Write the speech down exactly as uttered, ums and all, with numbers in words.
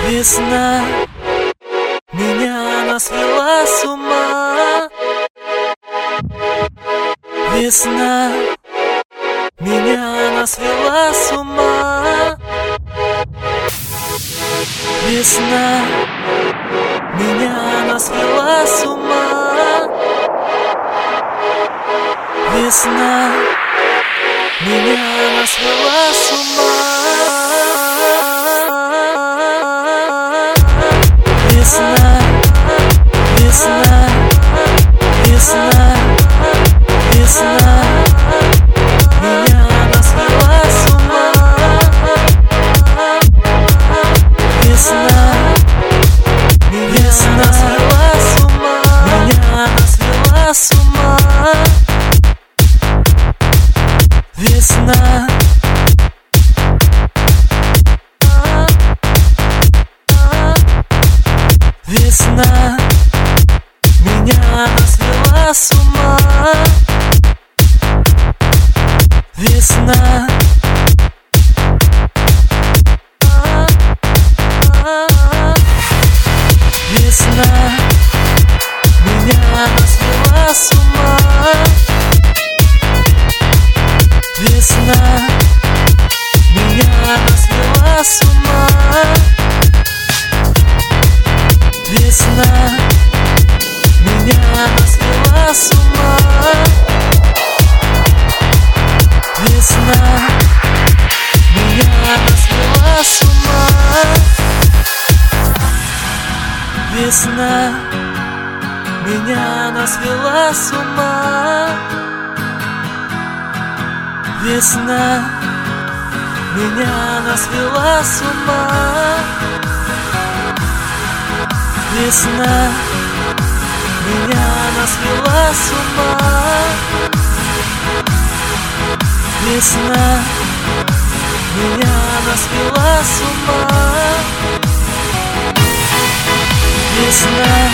Весна меня она свела с ума. Весна меня она свела с ума. Весна меня она свела с ума. Весна меня она свела с ума. Весна, весна, весна, весна, меня она свела с ума. Весна, весна свела с ума. Меня она свела с ума. Весна. Весна меня она свела с ума. Весна. Весна меня она свела с ума. Весна меня она свела с ума. Весна меня она свела с ума. Весна меня она свела с ума. Весна меня она свела с ума. Весна меня она свела с ума. Весна меня она свела с ума. Весна меня она свела с ума. Весна.